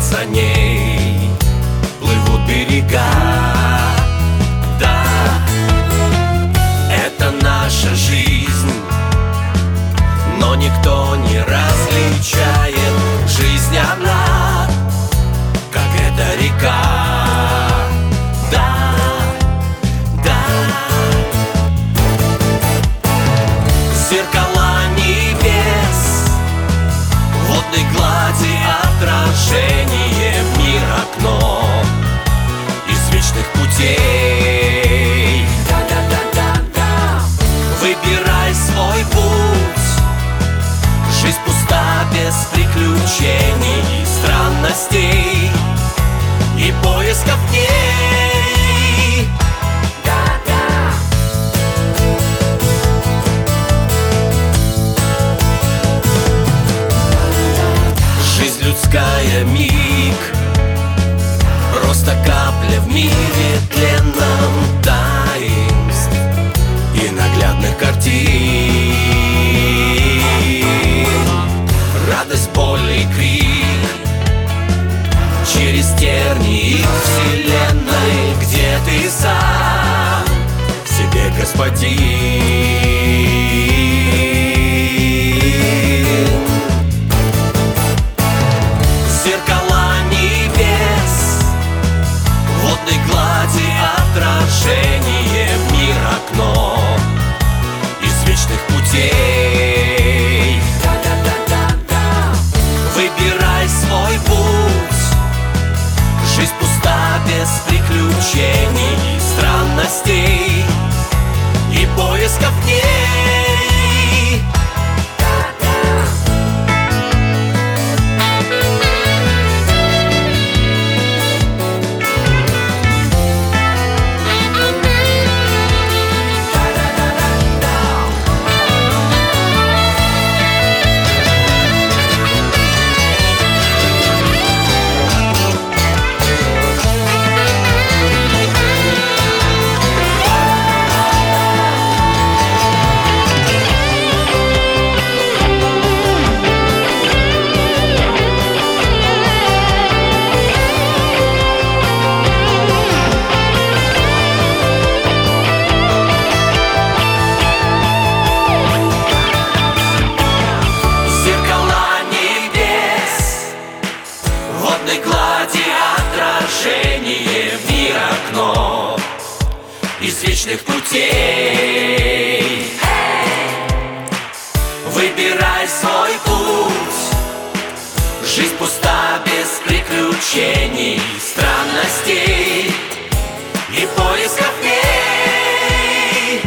за ней плывут берега. Да, это наша жизнь, но никто не различает. Жизнь она, как эта река. Да, да. Зеркала небес, водной глади отражение, мир окно из вечных путей. Да-да-да-да-да. Выбирай свой путь, жизнь пуста без приключений и странностей и поисков в ней. Да-да. Жизнь людская миг, просто капля в мире тленном таинств и наглядных картин. Радость, боль и крик через тернии вселенной, где ты сам себе господин. Зеркала небес, водной глади отражение, мир окно из вечных путей. Да-да-да-да-да. Выбирай свой путь, жизнь пуста без приключений и странностей и поисков в ней. Отражение, мир окно из вечных путей. Выбирай свой путь, жизнь пуста без приключений и странностей и поисков в ней.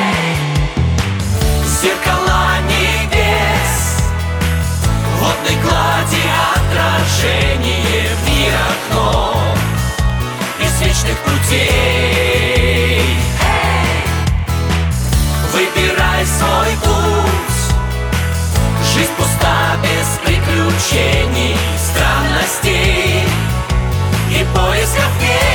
Зеркала небес, водной глади отражение, мир окно из вечных путей. Выбирай свой путь, жизнь пуста без приключений и странностей и поисков в ней.